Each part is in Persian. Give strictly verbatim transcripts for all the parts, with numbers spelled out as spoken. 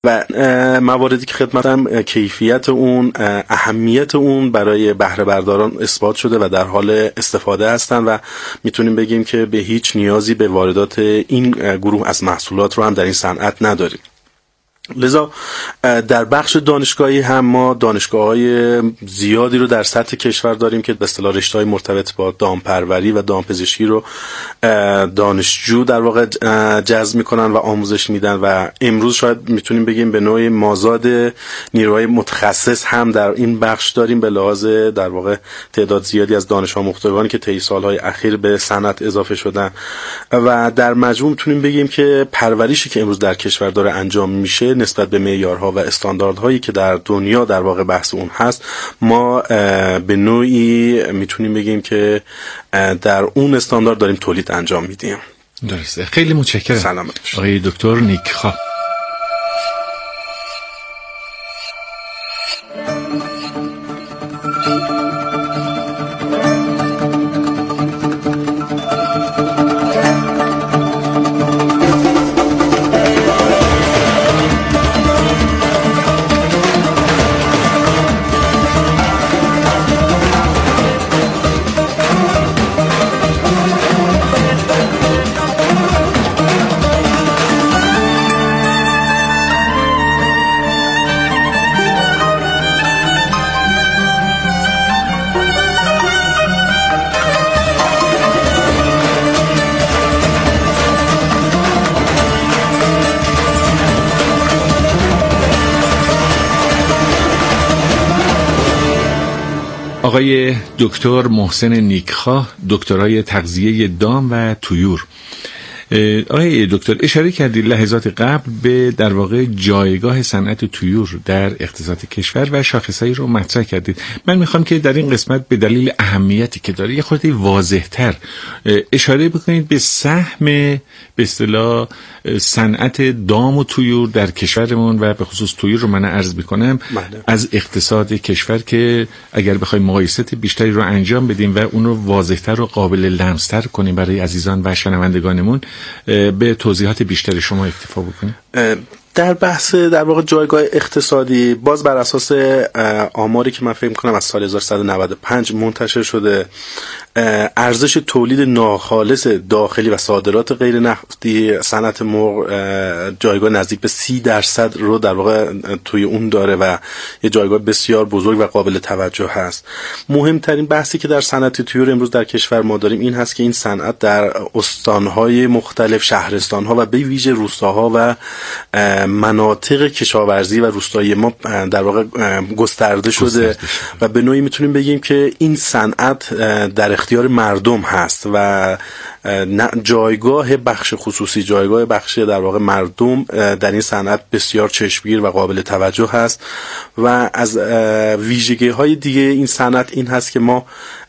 و مواردی که خدمتم کیفیت اون، اهمیت اون برای بهره برداران اثبات شده و در حال استفاده هستن و میتونیم بگیم که به هیچ نیازی به واردات این گروه از محصولات رو هم در این صنعت نداریم. لذا در بخش دانشگاهی هم ما دانشگاه‌های زیادی رو در سطح کشور داریم که به اصطلاح رشته‌های مرتبط با دامپروری و دامپزشکی رو دانشجو در واقع جذب میکنن و آموزش میدن و امروز شاید میتونیم بگیم به نوعی مازاد نیروهای متخصص هم در این بخش داریم به لحاظ در واقع تعداد زیادی از دانش آموختگانی که طی سالهای اخیر به صنعت اضافه شدن و در مجموع میتونیم بگیم که پرورشی که امروز در کشور داره انجام میشه نسبت به معیارها و استانداردهایی که در دنیا در واقع بحث اون هست، ما به نوعی میتونیم بگیم که در اون استاندارد داریم تولید انجام میدیم. درسته. خیلی متشکرم. سلامت باشید. آقای دکتر نیکخواه. آقای دکتر محسن نیکخواه، دکترای تغذیه دام و طیور. آقای دکتر اشاره کردید لحظات قبل به در واقع جایگاه صنعت طیور در اقتصاد کشور و شاخصهایی رو مطرح کردید. من میخوام که در این قسمت به دلیل اهمیتی که داره یه خورده واضح‌تر اشاره بکنید به سهم به اصطلاح صنعت دام و طیور در کشورمون و به خصوص طیور رو من عرض میکنم از اقتصاد کشور که اگر بخوایم مقایسات بیشتری رو انجام بدیم و اون رو واضح‌تر و قابل لمس‌تر کنیم برای عزیزان و شنوندگانمون به توضیحات بیشتر شما اکتفا بکنیم. در بحث در واقع جایگاه اقتصادی باز بر اساس آماری که من فکر می‌کنم از سال هزار و سیصد و نود و پنج منتشر شده، ارزش تولید ناخالص داخلی و صادرات غیر نفتی صنعت مرغ جایگاه نزدیک به سی درصد رو در واقع توی اون داره و یه جایگاه بسیار بزرگ و قابل توجه هست. مهمترین بحثی که در صنعت طیور امروز در کشور ما داریم این هست که این صنعت در استان‌های مختلف، شهرستان‌ها و به ویژه روستاها و مناطق کشاورزی و روستایی ما در واقع گسترده شده و به نوعی میتونیم بگیم که این صنعت در اختیار مردم هست و جایگاه بخش خصوصی، جایگاه بخش در واقع مردم در این صنعت بسیار چشمگیر و قابل توجه هست و از ویژگی‌های دیگه این صنعت این هست که ما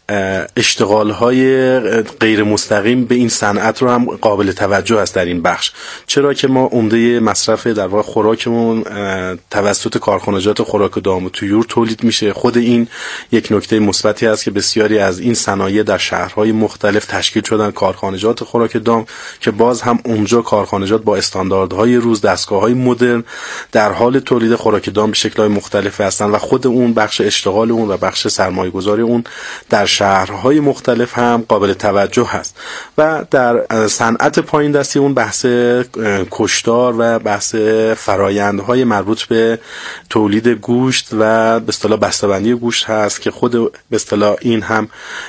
اشتغال‌های غیر مستقیم به این صنعت رو هم قابل توجه است در این بخش، چرا که ما عمده مصرف در واقع خوراکمون توسط کارخانجات خوراک دام و طیور تولید میشه. خود این یک نکته مثبتی است که بسیاری از این صنایع در شهرهای مختلف تشکیل شدن کارخانجات خوراک دام که باز هم اونجا کارخانجات با استانداردهای روز، دستگاه‌های مدرن در حال تولید خوراک دام به شکل‌های مختلف هستن و خود اون بخش اشتغال اون و بخش سرمایه‌گذاری اون در شهرهای مختلف هم قابل توجه هست و در صنعت پایین دستی اون بحث کشتار و بحث فرایندهای مربوط به تولید گوشت و به اصطلاح بسته‌بندی گوشت هست که خود به اصطلاح این هم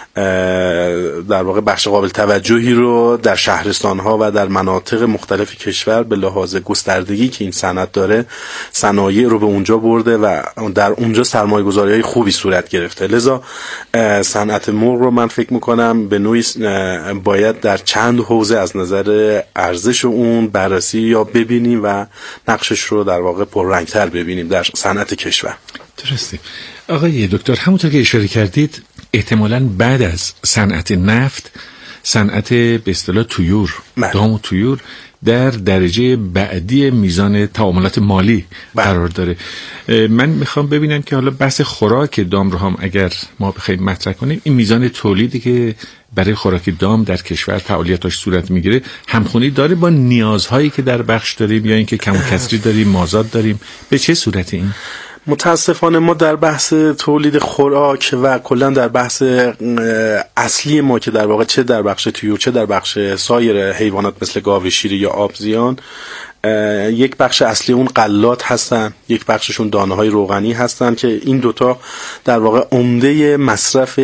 در واقع بخش قابل توجهی رو در شهرستان‌ها و در مناطق مختلف کشور به لحاظ گستردگی که این صنعت داره صنایع رو به اونجا برده و در اونجا سرمایه‌گذاری‌های خوبی صورت گرفته. لذا صنعت مرغ رو من فکر میکنم به نوعی باید در چند حوزه از نظر ارزش اون بررسی یا ببینیم و نقشش رو در واقع پررنگتر ببینیم در صنعت کشور. درسته. آقای دکتر همونطور که اشاره کردید احتمالاً بعد از صنعت نفت صنعت به اصطلاح طیور، دام و طیور در درجه بعدی میزان تعاملات مالی بله. قرار داره. من میخوام ببینم که حالا بحث خوراک دام رو هم اگر ما بخوایم مطرح کنیم، این میزان تولیدی که برای خوراک دام در کشور فعالیتاش صورت میگیره همخونی داره با نیازهایی که در بخش داریم یا اینکه کم و کسری داریم، مازاد داریم؟ به چه صورت این؟ متاسفانه ما در بحث تولید خوراک و کلا در بحث اصلی ما که در واقع چه در بخش طیور چه در بخش سایر حیوانات مثل گاو شیری یا آبزیان، یک بخش اصلی اون غلات هستن، یک بخششون دانه های روغنی هستن که این دوتا در واقع عمده مصرف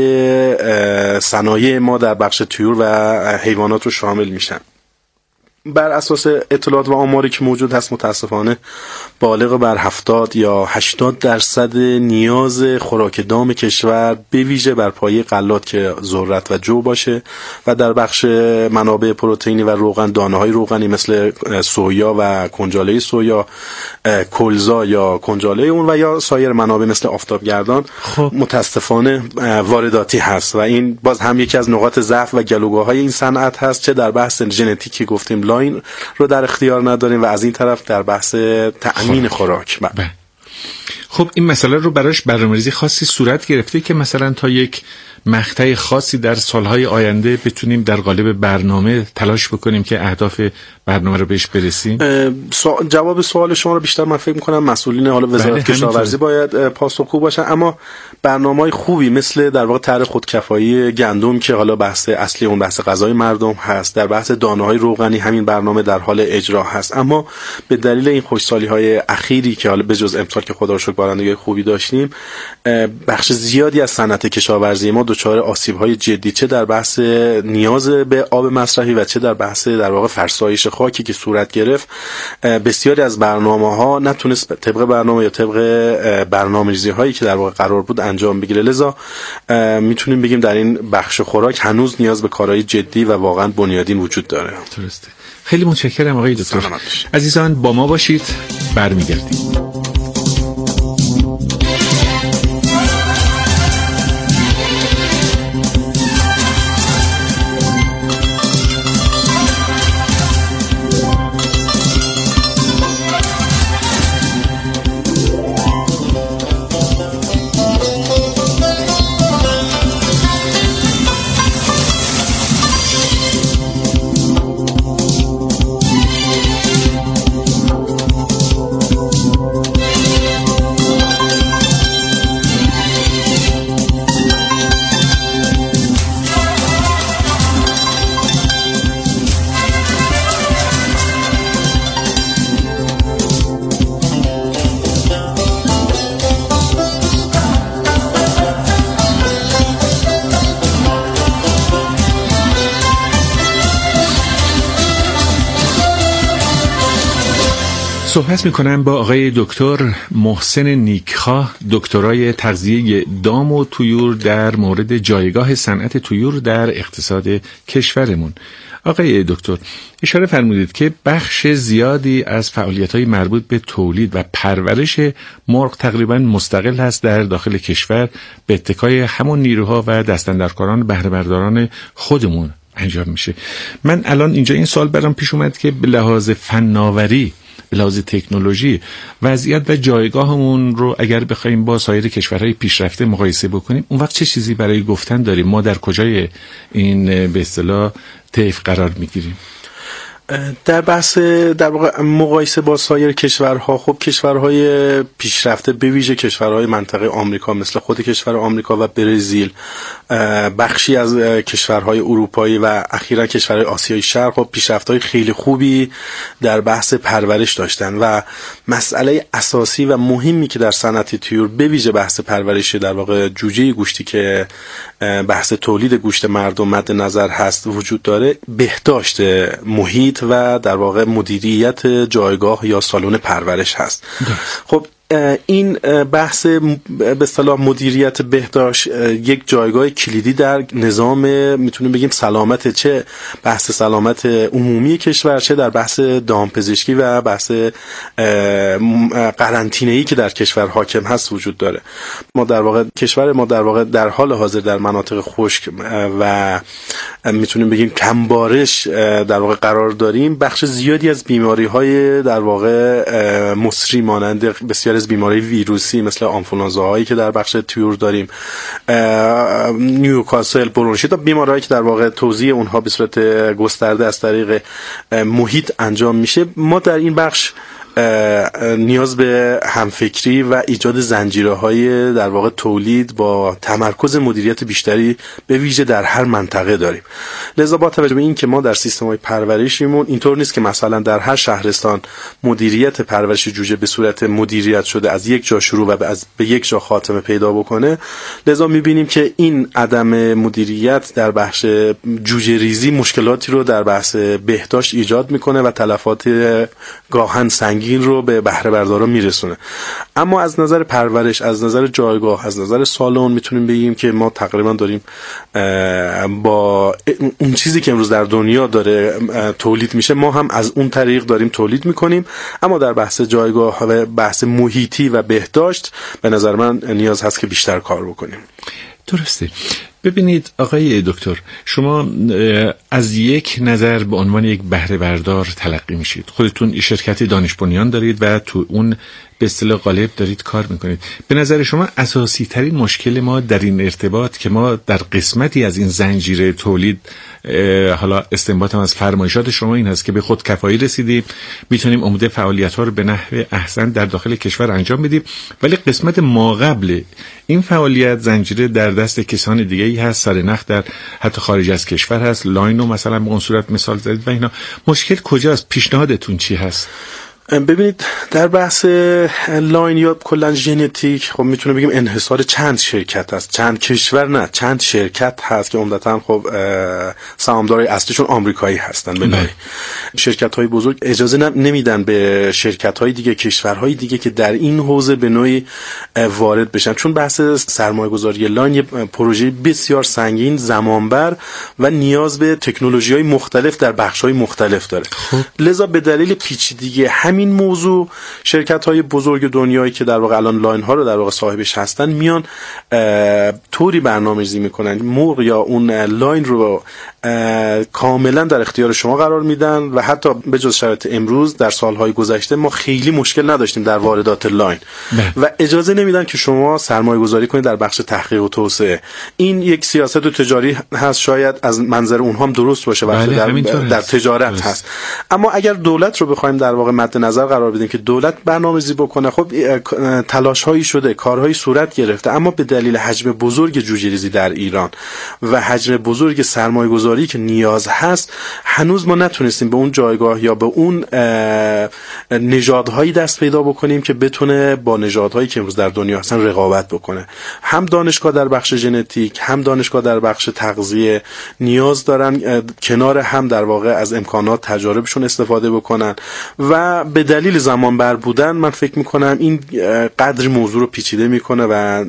صنایع ما در بخش طیور و حیوانات رو شامل میشن. بر اساس اطلاعات و آماری که موجود هست متاسفانه بالغ بر هفتاد یا هشتاد درصد نیاز خوراک دام کشور به ویژه بر پایه غلات که ذرت و جو باشه و در بخش منابع پروتئینی و روغن دانه‌های روغنی مثل سویا و کنجاله سویا، کلزا یا کنجاله اون و یا سایر منابع مثل آفتابگردان خب. متاسفانه وارداتی هست و این باز هم یکی از نقاط ضعف و گلوگاه‌های این صنعت هست، چه در بحث ژنتیکی گفتیم لاین رو در اختیار نداریم و از این طرف در بحث تأمین خوراک. بله. خب این مسئله رو براش برنامه‌ریزی خاصی صورت گرفته که مثلا تا یک مقطع خاصی در سالهای آینده بتونیم در قالب برنامه تلاش بکنیم که اهداف برنامه رو بهش برسیم؟ سو... جواب سوال شما رو بیشتر من فکر می‌کنم مسئولین حالا وزارت کشاورزی باید پاسخگو باشن، اما برنامه‌های خوبی مثل در واقع طرح خودکفایی گندم که حالا بحث اصلی اون بحث غذای مردم هست، در بحث دانه‌های روغنی همین برنامه در حال اجرا هست، اما به دلیل این خوشسالی‌های اخیری که حالا بجز امسال که خدا رو شکر بارندگی خوبی داشتیم، بخش زیادی از صنعت کشاورزی ما دچار آسیب‌های جدی چه در بحث نیاز به آب مصرفی و چه در بحث در واقع فرسایش خاکی که صورت گرفت، بسیاری از برنامه‌ها نتونست طبق برنامه یا طبق برنامه‌ریزی‌هایی که در واقع قرار بود انجام بگیره. لذا میتونیم بگیم در این بخش خوراک هنوز نیاز به کارهای جدی و واقعا بنیادین وجود داره. درسته. خیلی متشکرم آقای دکتر. عزیزان با ما باشید، برمیگردیم. صحبت میکنم با آقای دکتر محسن نیکخواه، دکترای تغذیه دام و طیور در مورد جایگاه صنعت طیور در اقتصاد کشورمون. آقای دکتر اشاره فرمودید که بخش زیادی از فعالیت‌های مربوط به تولید و پرورش مرغ تقریباً مستقل هست در داخل کشور به اتکای همون نیروها و دستاندرکاران بهره برداران خودمون انجام میشه. من الان اینجا این سوال برام پیش اومد که به لحاظ فناوری، به لحاظ تکنولوژی وضعیت و جایگاهمون رو اگر بخوایم با سایر کشورهای پیشرفته مقایسه بکنیم، اون وقت چه چیزی برای گفتن داریم؟ ما در کجای این به اصطلاح طیف قرار میگیریم؟ در بحث در واقع مقایسه با سایر کشورها، خب کشورهای پیشرفته به ویژه کشورهای منطقه آمریکا مثل خود کشور آمریکا و برزیل، بخشی از کشورهای اروپایی و اخیرا کشورهای آسیای شرق و پیشرفت‌های خیلی خوبی در بحث پرورش داشتن و مسئله اساسی و مهمی که در صنعت طیور به ویژه بحث پرورش در واقع جوجه گوشتی که بحث تولید گوشت مردم مد نظر هست وجود داره، بهداشت محیط و در واقع مدیریت جایگاه یا سالن پرورش هست. ده. خب این بحث به اصطلاح مدیریت بهداشت یک جایگاه کلیدی در نظام میتونیم بگیم سلامت، چه بحث سلامت عمومی کشور، چه در بحث دامپزشکی و بحث قرنطینه‌ای که در کشور حاکم هست وجود داره. ما در واقع کشور ما در واقع در حال حاضر در مناطق خشک و میتونیم بگیم کم بارش در واقع قرار داریم. بخش زیادی از بیماری‌های در واقع مصری مانند بسیار از بیماری ویروسی مثل آنفولانزاهایی که در بخش طیور داریم، نیوکاسل، برونشیت، بیماری‌هایی که در واقع توزیع اونها به صورت گسترده از طریق محیط انجام میشه، ما در این بخش نیاز به همفکری و ایجاد زنجیره‌های در واقع تولید با تمرکز مدیریت بیشتری به ویژه در هر منطقه داریم. لذا با توجه به این که ما در سیستم‌های پرورشیمون اینطور نیست که مثلا در هر شهرستان مدیریت پرورش جوجه به صورت مدیریت شده از یک جا شروع و از به یک جا خاتمه پیدا بکنه، لذا می‌بینیم که این عدم مدیریت در بخش جوجه ریزی مشکلاتی رو در بحث بهداشت ایجاد می‌کنه و تلفات گاهن سنگین رو به بهره برداران میرسونه. اما از نظر پرورش، از نظر جایگاه، از نظر سالن میتونیم بگیم که ما تقریبا داریم با اون چیزی که امروز در دنیا داره تولید میشه ما هم از اون طریق داریم تولید میکنیم. اما در بحث جایگاه و بحث محیطی و بهداشت به نظر من نیاز هست که بیشتر کار بکنیم. درسته. ببینید آقای دکتر، شما از یک نظر به عنوان یک بهره بردار تلقی میشید. خودتون شرکت دانش بنیان دارید و تو اون به اصطلاح غالب دارید کار میکنید. به نظر شما اساسی ترین مشکل ما در این ارتباط که ما در قسمتی از این زنجیره تولید، حالا استنباط هم از فرمایشات شما این هست که به خود کفایی رسیدیم، میتونیم عمده فعالیت ها رو به نحو احسن در داخل کشور انجام بدیم، ولی قسمت ما قبل این فعالیت زنجیره در دست کسان دیگه ای هست، سرنخ در حتی خارج از کشور هست، لاینو مثلا به اون صورت مثال زدید و اینا. مشکل کجاست؟ پیشنهادتون چی هست؟ ببینید در بحث لاین یا کلا ژنتیک خب میتونه بگیم انحصار چند شرکت هست، چند کشور نه، چند شرکت هست که عمدتاً خب سهامدار اصلیشون آمریکایی هستن. ببینید شرکت‌های بزرگ اجازه نمیدن به شرکت‌های دیگه، کشورهای دیگه که در این حوزه به نوعی وارد بشن، چون بحث سرمایه‌گذاری لاین یه پروژه بسیار سنگین، زمانبر و نیاز به تکنولوژی‌های مختلف در بخش‌های مختلف داره. لذا به دلیل پیچیدگی همین موضوع شرکت‌های بزرگ دنیایی که در واقع الان لاین ها رو در واقع صاحبش هستن میان طوری برنامه‌ریزی میکنن مرغ یا اون لاین رو کاملا در اختیار شما قرار میدن و حتی به جز شرایط امروز در سالهای گذشته ما خیلی مشکل نداشتیم در واردات لاین و اجازه نمیدن که شما سرمایه گذاری کنید در بخش تحقیق و توسعه. این یک سیاست تجاری هست، شاید از منظر اونها هم درست باشه و در, در تجارت هست. هست اما اگر دولت رو بخوایم در واقع مد نظر قرار بدیم که دولت برنامه‌ریزی بکنه، خب تلاش‌هایی شده، کارهایی صورت گرفته، اما به دلیل حجم بزرگ جوجه‌ریزی در ایران و حجم بزرگ سرمایه‌گذاری که نیاز هست هنوز ما نتونستیم به اون جایگاه یا به اون نژادهایی دست پیدا بکنیم که بتونه با نژادهایی که امروز در دنیا هستن رقابت بکنه. هم دانشگاه در بخش ژنتیک، هم دانشگاه در بخش تغذیه نیاز دارن کنار هم در واقع از امکانات تجاربشون استفاده بکنن و به دلیل زمان بر بودن من فکر میکنم این قدر موضوع رو پیچیده میکنه و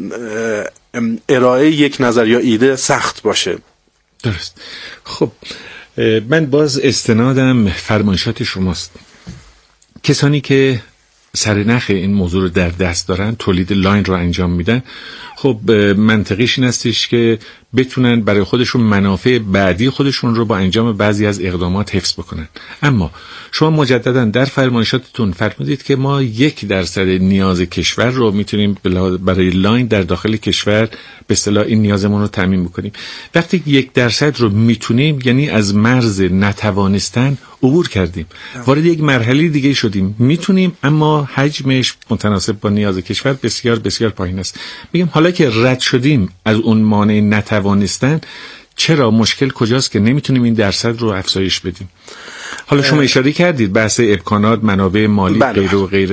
ارائه یک نظر یا ایده سخت باشه. درست. خب من باز استنادم فرمایشات شماست. کسانی که سرنخ این موضوع رو در دست دارن، تولید لاین رو انجام میدن، خب منطقیش این هستش که بتونن برای خودشون منافع بعدی خودشون رو با انجام بعضی از اقدامات حفظ بکنن. اما شما مجددا در فرمایشاتتون فرمودید که ما یک درصد نیاز کشور رو میتونیم برای لاین در داخل کشور به اصطلاح این نیازمون رو تامین بکنیم. وقتی یک درصد رو میتونیم یعنی از مرز نتوانستن عبور کردیم، وارد یک مرحله دیگه شدیم، میتونیم اما حجمش متناسب با نیاز کشور بسیار بسیار پایین است. میگم حالا که رد شدیم از اون مانع نتوانستن، چرا مشکل کجاست که نمیتونیم این درصد رو افزایش بدیم؟ حالا شما اشاره کردید بحث امکانات، منابع مالی، غیره و غیره.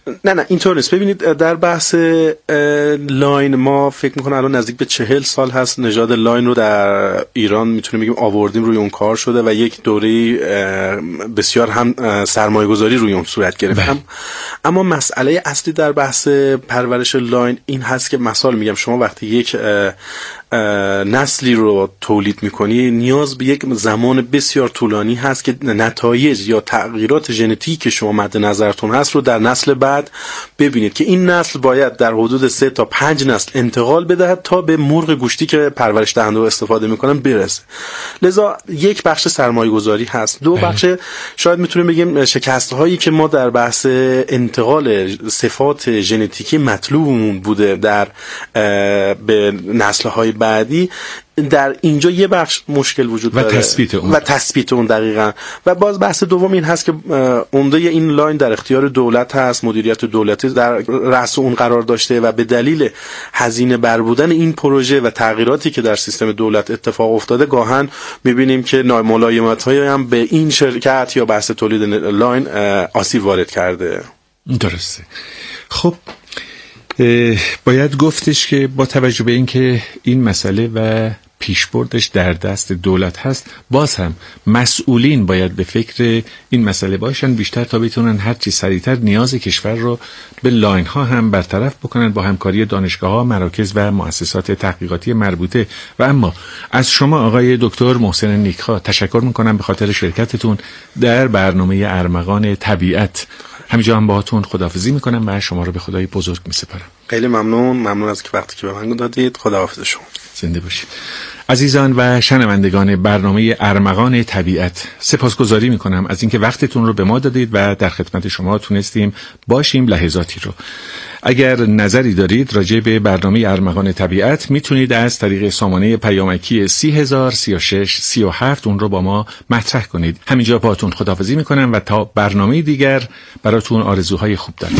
نه نه اینطور نیست. ببینید در بحث لاین ما فکر میکنم الان نزدیک به چهل سال هست نژاد لاین رو در ایران میتونیم بگیم آوردیم، روی اون کار شده و یک دوره بسیار هم سرمایه گذاری روی اون صورت گرفت. هم اما مسئله اصلی در بحث پرورش لاین این هست که مثال میگم شما وقتی یک نسلی رو تولید میکنی نیاز به یک زمان بسیار طولانی هست که نتایج یا تغییرات ژنتیکی که شما مد نظرتون هست رو در نسل بعد ببینید که این نسل باید در حدود سه تا پنج نسل انتقال بدهد تا به مرغ گوشتی که پرورش دهنده استفاده میکنن برسه. لذا یک بخش سرمایه گذاری هست. دو بخش شاید میتونیم بگیم شکست هایی که ما در بحث انتقال صفات ژنتیکی مطلوبمون بوده در به نسل های بعدی، در اینجا یه بخش مشکل وجود داره و تثبیت اون و تثبیت اون دقیقاً. و باز بحث دوم این هست که عمده این لاین در اختیار دولت هست، مدیریت دولتی در رأس اون قرار داشته و به دلیل هزینه بر بودن این پروژه و تغییراتی که در سیستم دولت اتفاق افتاده گاهن می‌بینیم که ناملایمت‌هایی هم به این شرکت یا بحث تولید لاین آسیب وارد کرده. درسته. خب باید گفتش که با توجه به اینکه این مسئله و پیشبردش در دست دولت هست، باز هم مسئولین باید به فکر این مسئله باشن بیشتر تا بتونن هر چی سریعتر نیاز کشور رو به لاین ها هم برطرف بکنن با همکاری دانشگاه ها، مراکز و مؤسسات تحقیقاتی مربوطه. و اما از شما آقای دکتر محسن نیکخواه تشکر میکنم به خاطر شرکتتون در برنامه ارمغان طبیعت. همینجا هم باهاتون خداحافظی میکنم و شما رو به خدای بزرگ میسپارم. خیلی ممنون ممنون از که وقتی که به من دادید. خداحافظ شما. زنده باشید. عزیزان و شنوندگان برنامه ارمغان طبیعت، سپاسگزاری میکنم از اینکه وقتتون رو به ما دادید و در خدمت شما تونستیم باشیم لحظاتی رو. اگر نظری دارید راجع به برنامه ارمغان طبیعت میتونید از طریق سامانه پیامکی سی هزار سی و شش سی و هفت اون رو با ما مطرح کنید. همینجا باهاتون خداحافظی میکنم و تا برنامه دیگر براتون آرزوهای خوب دارم.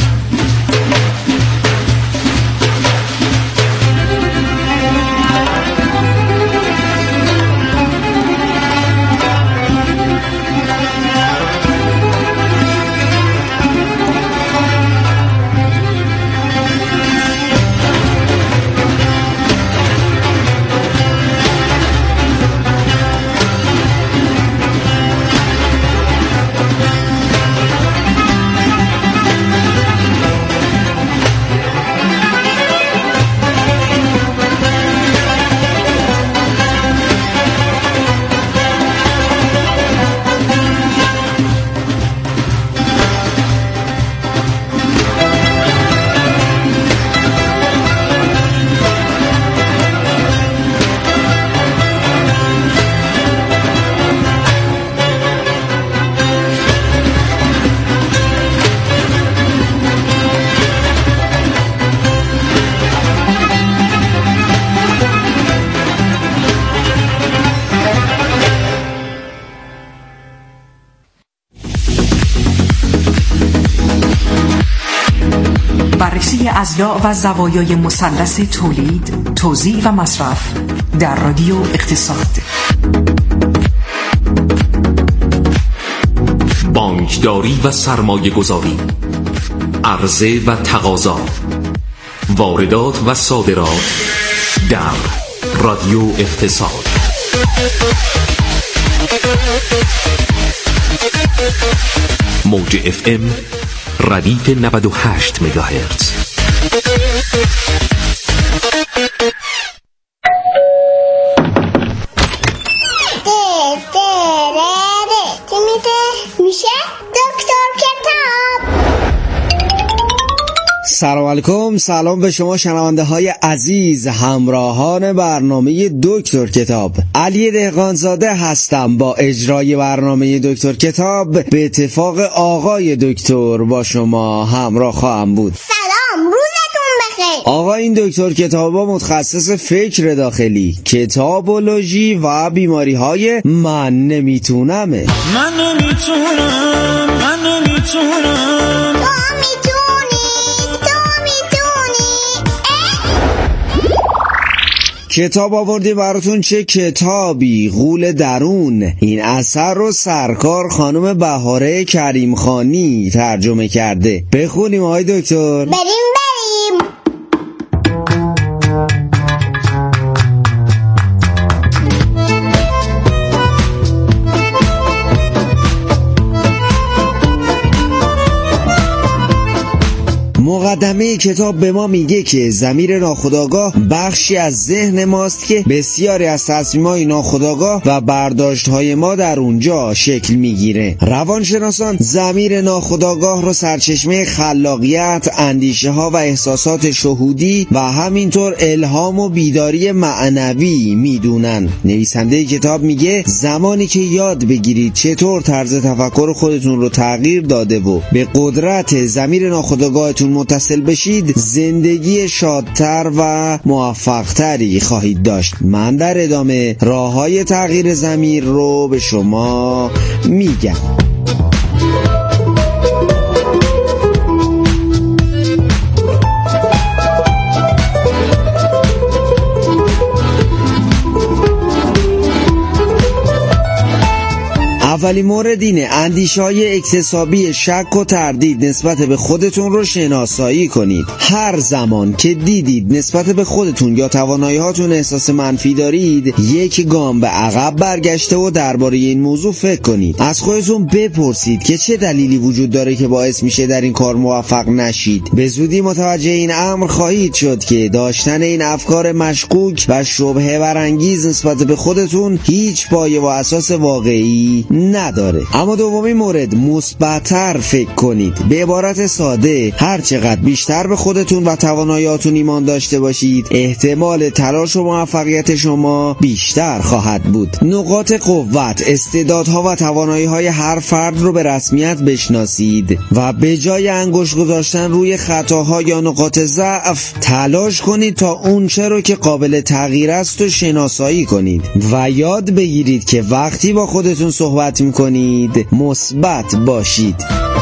بررسی اضلاع و زوایای مثلث تولید، توزیع و مصرف در رادیو اقتصاد. بانکداری و سرمایه گذاری، عرضه و تقاضا، واردات و صادرات در رادیو اقتصاد. موج اف ام ردیف نود و هشت مگاهرتز. میشه دکتر کتاب. سلام علیکم، سلام به شما شنونده های عزیز، همراهان برنامه دکتر کتاب. علی دهقانزاده هستم. با اجرای برنامه دکتر کتاب به اتفاق آقای دکتر با شما همراه خواهم بود. سلام، روزتون بخیر. آقا این دکتر کتابا متخصص فکر داخلی، کتابولوژی و بیماری های من نمیتونمه. من نمیتونم من نمیتونم تو میتونی تو میتونی. کتاب آوردیم براتون. چه کتابی؟ غول درون. این اثر رو سرکار خانم بهاره کریم خانی ترجمه کرده. بخونیم آقای دکتر. بریم بریم. مقدمه کتاب به ما میگه که ضمیر ناخودآگاه بخشی از ذهن ماست که بسیاری از تصمیم‌های ناخودآگاه و برداشت‌های ما در اونجا شکل میگیره. روانشناسان ضمیر ناخودآگاه رو سرچشمه خلاقیت، اندیشه‌ها و احساسات شهودی و همینطور الهام و بیداری معنوی میدونن. نویسنده کتاب میگه زمانی که یاد بگیرید چطور طرز تفکر خودتون رو تغییر داده و به قدرت ضمیر ناخودآگاهتون متصل بشید، زندگی شادتر و موفقتری خواهید داشت. من در ادامه راههای تغییر ضمیر رو به شما میگم. اولین مورد اینه اندیشه‌های اکتسابی شک و تردید نسبت به خودتون رو شناسایی کنید. هر زمان که دیدید نسبت به خودتون یا توانایی‌هاتون احساس منفی دارید، یک گام به عقب برگشته و درباره این موضوع فکر کنید. از خودتون بپرسید که چه دلیلی وجود داره که باعث میشه در این کار موفق نشید. به زودی متوجه این امر خواهید شد که داشتن این افکار مشکوک و شبهه برانگیز نسبت به خودتون هیچ پایه و اساس واقعی نداره. اما دومین مورد، مثبت‌تر فکر کنید. به عبارت ساده، هر چقدر بیشتر به خودتون و تواناییاتون ایمان داشته باشید، احتمال تلاش و موفقیت شما بیشتر خواهد بود. نقاط قوت، استعدادها و توانایی‌های هر فرد رو به رسمیت بشناسید و به جای انگشت گذاشتن روی خطاها یا نقاط ضعف، تلاش کنید تا اون چه رو که قابل تغییر است و شناسایی کنید و یاد بگیرید که وقتی با خودتون صحبت میکنید مثبت باشید.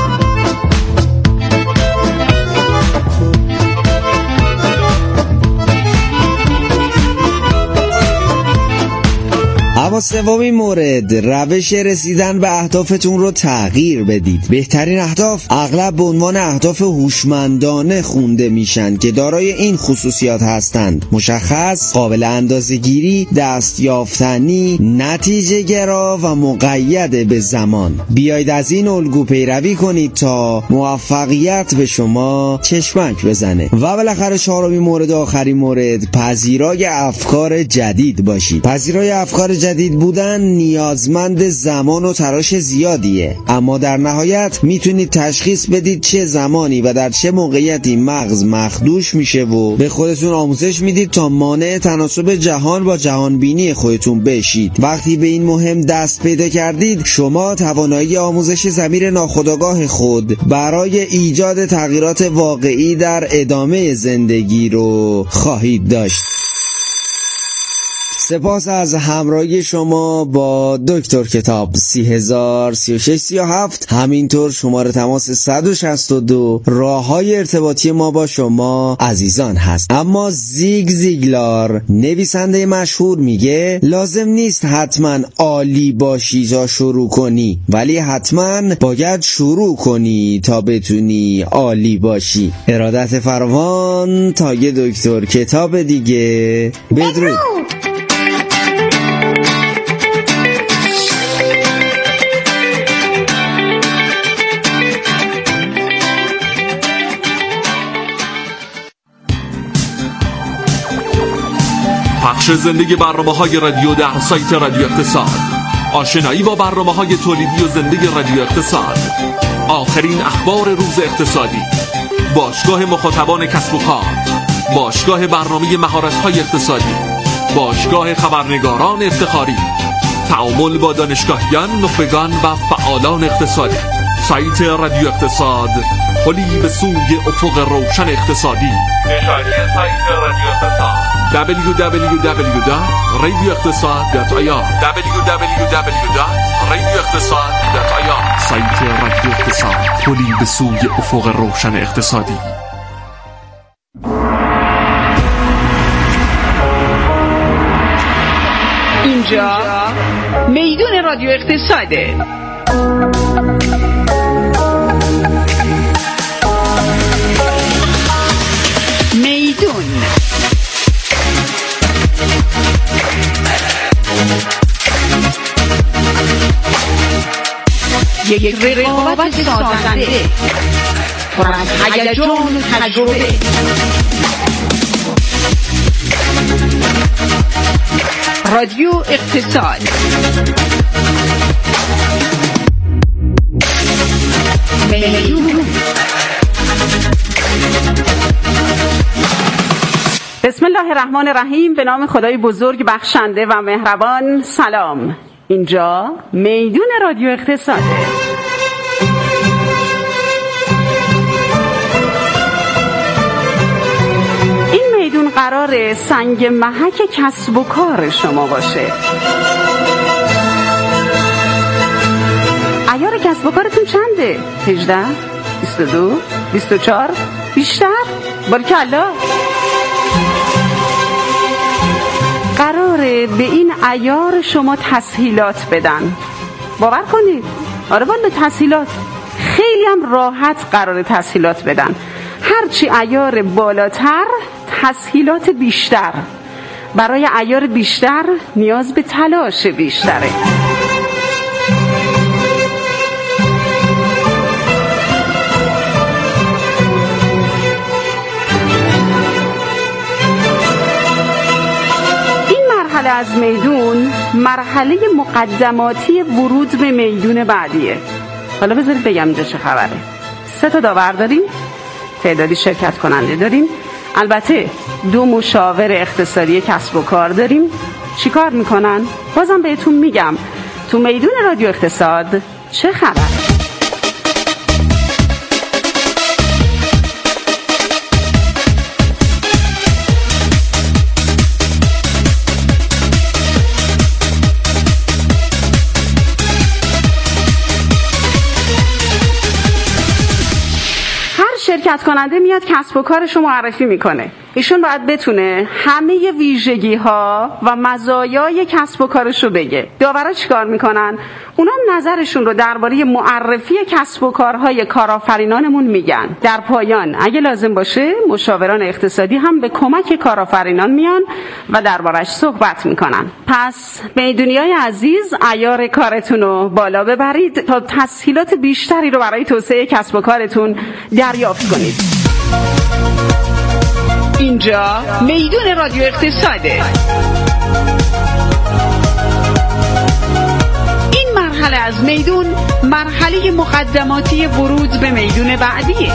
اما سومین مورد، روش رسیدن به اهدافتون رو تغییر بدید. بهترین اهداف اغلب به عنوان اهداف هوشمندانه خونده میشن که دارای این خصوصیات هستند: مشخص، قابل اندازه‌گیری، دستیافتنی، نتیجه گرا و مقید به زمان. بیایید از این الگو پیروی کنید تا موفقیت به شما چشمک بزنه. و بالاخره چهارمین مورد، آخرین مورد، پذیرای افکار جدید باشید. پذیرای افکار جدید بودن نیازمند زمان و تلاش زیادیه، اما در نهایت میتونید تشخیص بدید چه زمانی و در چه موقعیتی مغز مخدوش میشه و به خودتون آموزش میدید تا مانع تناسب جهان با جهان بینی خودتون بشید. وقتی به این مهم دست پیدا کردید، شما توانایی آموزش ضمیر ناخودآگاه خود برای ایجاد تغییرات واقعی در ادامه زندگی رو خواهید داشت. سپاس از همراهی شما با دکتر کتاب. سی هزار سی و شش سی و هفت همینطور شماره تماس صد و شصت و دو راههای ارتباطی ما با شما عزیزان هست. اما زیگ زیگلار نویسنده مشهور میگه لازم نیست حتما عالی باشی تا شروع کنی، ولی حتما باید شروع کنی تا بتونی عالی باشی. ارادت فراوان تا یه دکتر کتاب دیگه. بدرود. پخش زندگی برنامه‌های رادیو در سایت رادیو اقتصاد، آشنایی با برنامه‌های تولیدی و زندگی رادیو اقتصاد، آخرین اخبار روز اقتصادی، باشگاه مخاطبان کسب و کار، باشگاه برنامه مهارت‌های اقتصادی، باشگاه خبرنگاران افتخاری، تعامل با دانشگاهیان، نخبگان و فعالان اقتصادی. سایت رادیو اقتصاد، پلی به سوی افق روشن اقتصادی. نشانی سایت رادیو اقتصاد دبلیو دبلیو دبلیو دات رادیو اقتصاد دات آی آر دبلیو دبلیو دبلیو دات رادیو اقتصاد دات آی آر. سایت رادیو اقتصاد، پلی به سوی افق روشن اقتصادی. اینجا میدون رادیو اقتصاده. میدون یک رقابت سازنده پر از هیجان و تجربه. رادیو اقتصاد. میدون. بسم الله الرحمن الرحیم. به نام خدای بزرگ بخشنده و مهربان. سلام. اینجا میدون رادیو اقتصاده. این میدون قراره سنگ محک کسب و کار شما باشه. عیار کسب و کارتون چنده؟ هجده، بیست و دو، بیست و چهار، بیشتر؟ بارکالله. قراره به این عیار شما تسهیلات بدن. باور کنید. آره والا تسهیلات. خیلی هم راحت قراره تسهیلات بدن. هرچی عیار بالاتر تسهیلات بیشتر. برای عیار بیشتر نیاز به تلاش بیشتره. از میدون مرحله مقدماتی ورود به میدون بعدیه. حالا بذارید بگم اینجا چه خبره. سه تا داور داریم، تعدادی شرکت کننده داریم، البته دو مشاور اقتصادی کسب و کار داریم. چی کار میکنن؟ بازم بهتون میگم تو میدون رادیو اقتصاد چه خبره. شرکت کننده میاد کسب و کارش رو معرفی میکنه. ایشون باید بتونه همه ویژگی ها و مزایای کسب و کارش رو بگه. داورا چیکار میکنن؟ اونا نظرشون رو درباره معرفی کسب و کارهای کارآفرینانمون میگن. در پایان اگه لازم باشه مشاوران اقتصادی هم به کمک کارآفرینان میان و دربارش صحبت میکنن. پس میدونیای عزیز، عیار کارتون رو بالا ببرید تا تسهیلات بیشتری رو برای توسعه کسب و کارتون دریافت کنید. اینجا میدون رادیو اقتصاده. این مرحله از میدون مرحله مقدماتی ورود به میدون بعدیه.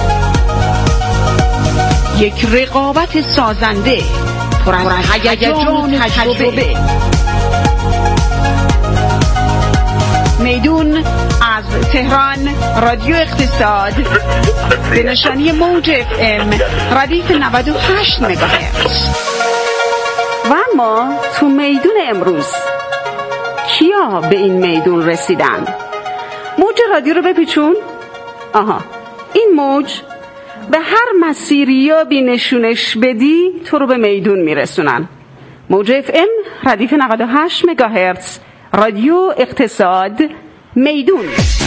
یک رقابت سازنده پر از هیجان و تجربه. میدون از تهران رادیو اقتصاد به نشانی موج اف ام ردیف نود و هشت مگاهرتز. و اما تو میدون امروز کیا به این میدون رسیدن؟ موج رادیو رو بپیچون. آها، این موج به هر مسیری یا بی نشونش بدی تو رو به میدون میرسونن. موج اف ام ردیف نود و هشت مگاهرتز رادیو اقتصاد میدون.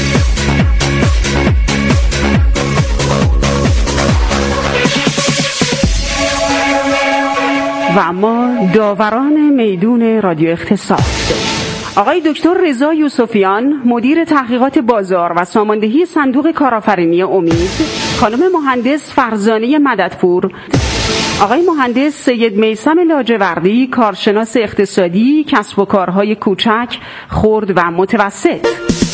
و اما داوران میدون رادیو اقتصاد: آقای دکتر رضا یوسفیان، مدیر تحقیقات بازار و ساماندهی صندوق کارآفرینی امید، خانم مهندس فرزانه مددپور، آقای مهندس سید میثم لاجوردی، کارشناس اقتصادی کسب و کارهای کوچک، خرد و متوسط.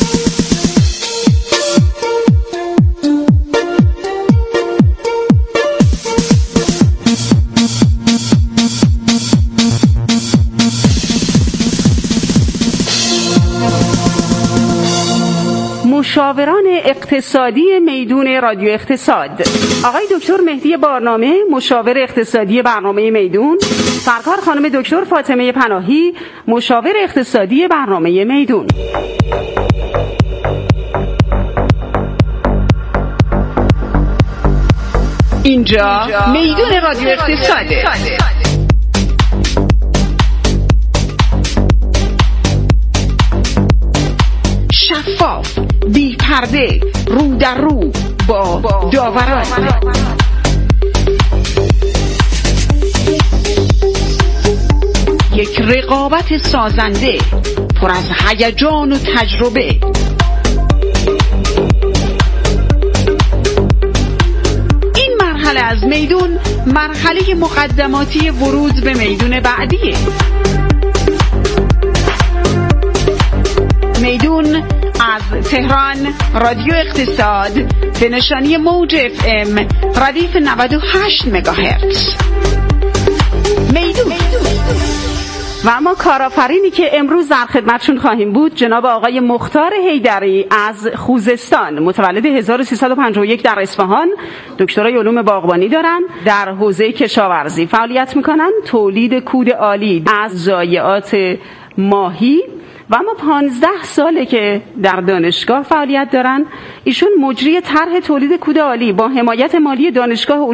مشاوران اقتصادی میدون رادیو اقتصاد: آقای دکتر مهدی بارنامه، مشاور اقتصادی برنامه میدون، سرکار خانم دکتر فاطمه پناهی، مشاور اقتصادی برنامه میدون. اینجا میدون رادیو اقتصاده. شفاف، بی پرده، رو در رو با داوران. یک رقابت سازنده پر از هیجان و تجربه. این مرحله از میدون مرحله مقدماتی ورود به میدون بعدیه. میدون از تهران رادیو اقتصاد به نشانی موج اف ام ردیف نود و هشت مگاهرتز. میدون. و اما کارآفرینی که امروز در خدمتشون خواهیم بود جناب آقای مختار حیدری از خوزستان، متولد هزار و سیصد و پنجاه و یک در اصفهان، دکترای علوم باغبانی دارن، در حوزه کشاورزی فعالیت میکنن، تولید کود عالی از ضایعات ماهی و اما پانزده ساله که در دانشگاه فعالیت دارن. ایشون مجری طرح تولید کود عالی با حمایت مالی دانشگاه